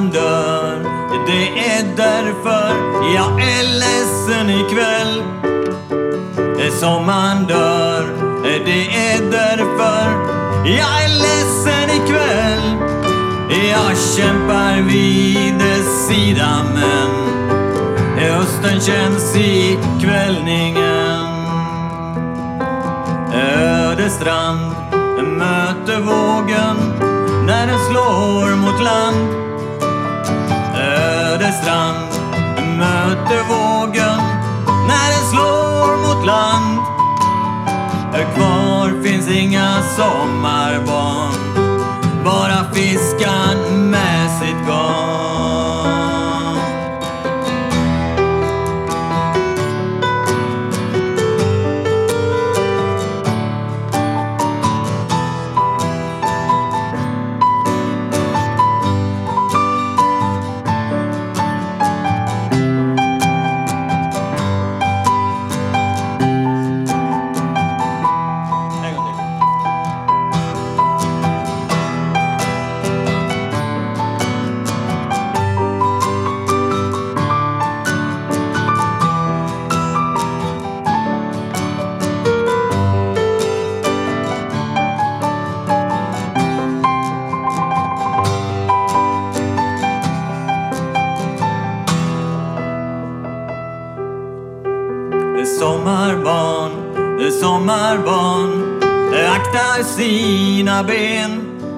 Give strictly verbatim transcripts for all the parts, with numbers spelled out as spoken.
man dör. Det är därför jag är ledsen ikväll. Som man dör. Det är därför jag är ledsen ikväll. Jag kämpar vid sidan, men hösten känns i kvällningen. Öde strand möter vågen när den slår mot land. Öde strand möter vågen när den slår mot land. Kvar finns inga sommarbarn, bara fiskan med sitt garn. Sommarbarn, sommarbarn aktar sina ben.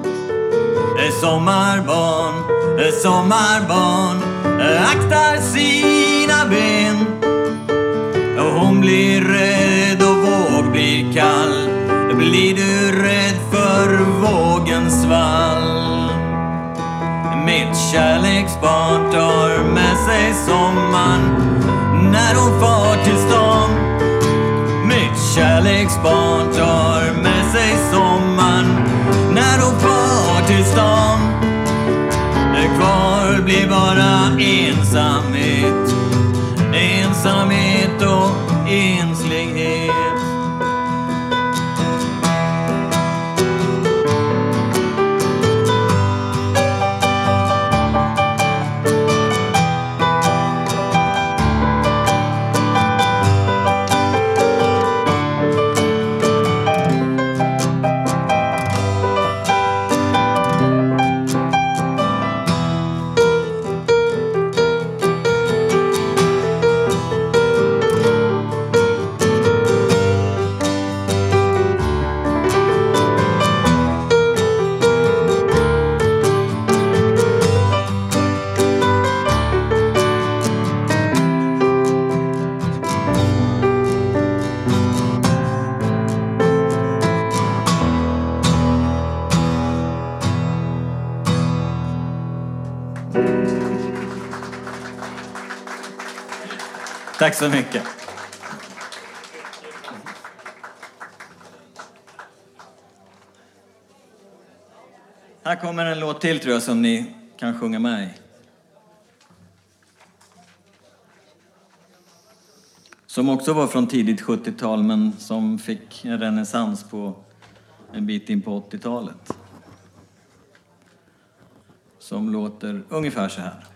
Sommarbarn, sommarbarn aktar sina ben. Hon blir rädd och våg blir kall. Blir du rädd för vågens svall? Mitt kärleksbarn tar med sig sommaren när hon far till stan. Mitt kärleksbarn tar med sig sommaren när hon far till stan. Kvar blir bara ensamhet, ensamhet och enslighet. Tack så mycket. Här kommer en låt till, tror jag, som ni kan sjunga med i. Som också var från tidigt sjuttiotal, men som fick en renässans på en bit in på åttiotalet. Som låter ungefär så här.